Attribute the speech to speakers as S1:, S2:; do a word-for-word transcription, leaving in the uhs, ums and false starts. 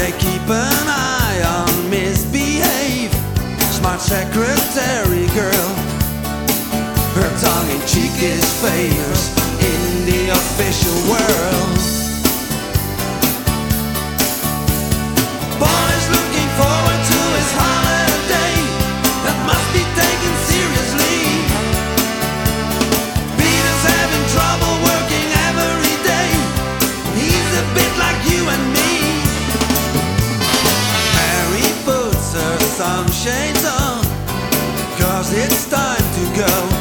S1: They keep an eye on misbehave, smart secretary girl. Her tongue-in-cheek is famous in the official world. Boys looking forward to his holiday that must be taken seriously. Peter's having trouble working every day. He's a bit like you and me. Mary puts her sunshades on, 'cause it's time to go.